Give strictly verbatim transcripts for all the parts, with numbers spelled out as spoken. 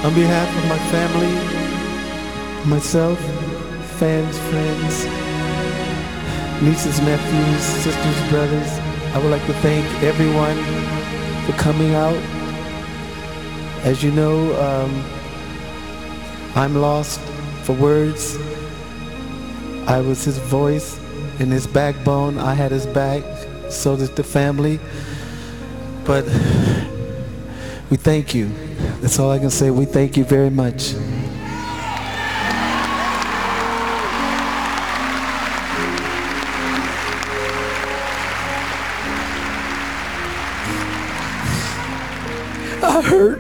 On behalf of my family, myself, fans, friends, nieces, nephews, sisters, brothers, I would like to thank everyone for coming out. As you know, um, I'm lost for words. I was his voice and his backbone. I had his back, so did the family. But we thank you. That's all I can say. We thank you very much. I hurt.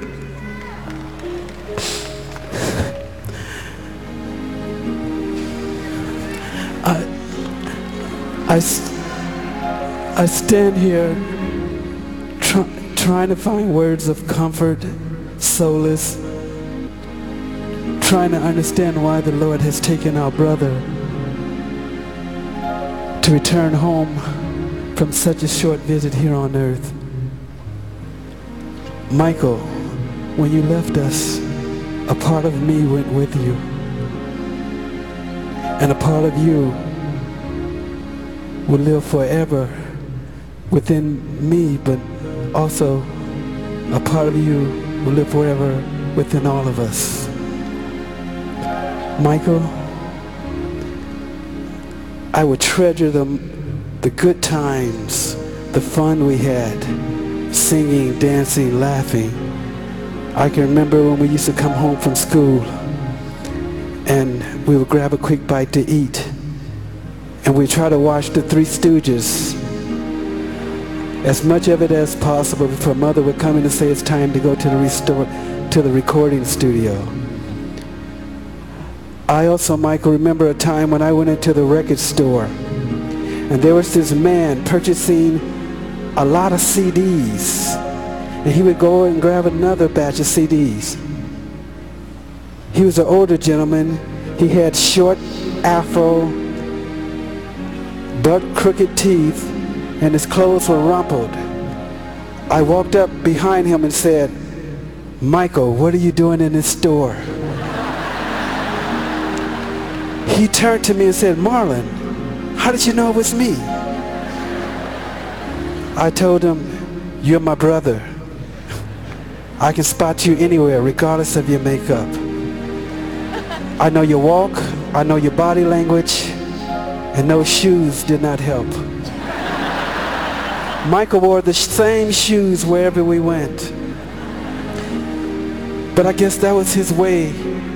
I, I, I stand here try, trying to find words of comfort, solace, trying to understand why the Lord has taken our brother to return home from such a short visit here on earth. Michael, when you left us, a part of me went with you. And a part of you will live forever within me, but also a part of you will live forever within all of us. Michael, I would treasure the, the good times, the fun we had, singing, dancing, laughing. I can remember when we used to come home from school and we would grab a quick bite to eat and we'd try to watch the Three Stooges, as much of it as possible before Mother would come in and say it's time to go to the restore, to the recording studio. I also, Michael, remember a time when I went into the record store and there was this man purchasing a lot of C Ds, and he would go and grab another batch of C Ds. He was an older gentleman. He had short afro, butt crooked teeth, and his clothes were rumpled. I walked up behind him and said, "Michael, what are you doing in this store?" He turned to me and said, "Marlon, how did you know it was me?" I told him, "You're my brother. I can spot you anywhere, regardless of your makeup. I know your walk, I know your body language, and those shoes did not help." Michael wore the same shoes wherever we went. But I guess that was his way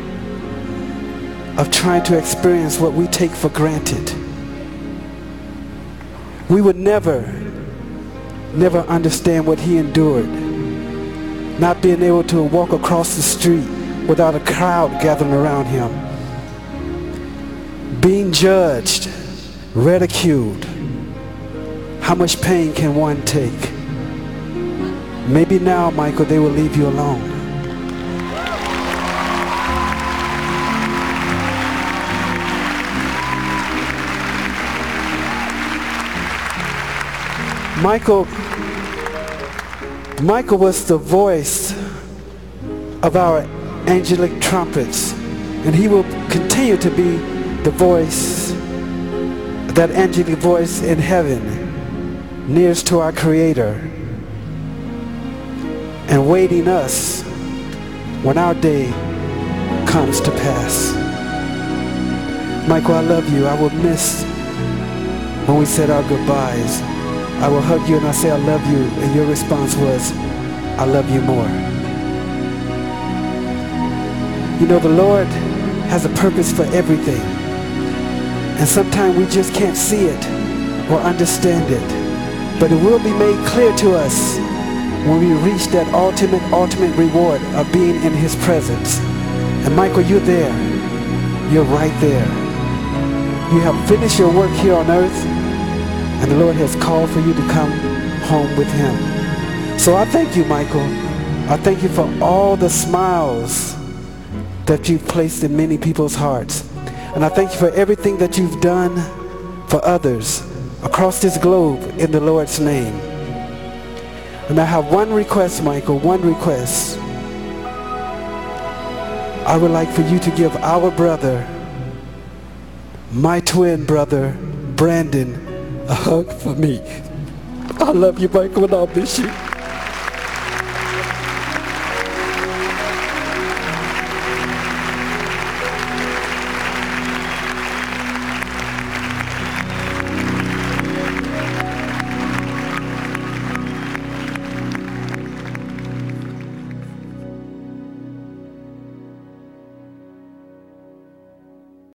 of trying to experience what we take for granted. We would never never understand what he endured, not being able to walk across the street without a crowd gathering around him, being judged, ridiculed. How much pain can one take? Maybe now, Michael, they will leave you alone. Michael, Michael was the voice of our angelic trumpets, and he will continue to be the voice, that angelic voice in heaven, nearest to our Creator, and waiting us when our day comes to pass. Michael, I love you. I will miss when we said our goodbyes. I will hug you and I say I love you, and your response was, I love you more. You know, the Lord has a purpose for everything, and sometimes we just can't see it or understand it, but it will be made clear to us when we reach that ultimate, ultimate reward of being in His presence. And Michael, you're there. You're right there. You have finished your work here on earth, and the Lord has called for you to come home with Him. So I thank you, Michael. I thank you for all the smiles that you've placed in many people's hearts. And I thank you for everything that you've done for others across this globe in the Lord's name. And I have one request, Michael, one request. I would like for you to give our brother, my twin brother, Brandon, a hug for me. I love you, Michael, and I'll miss you.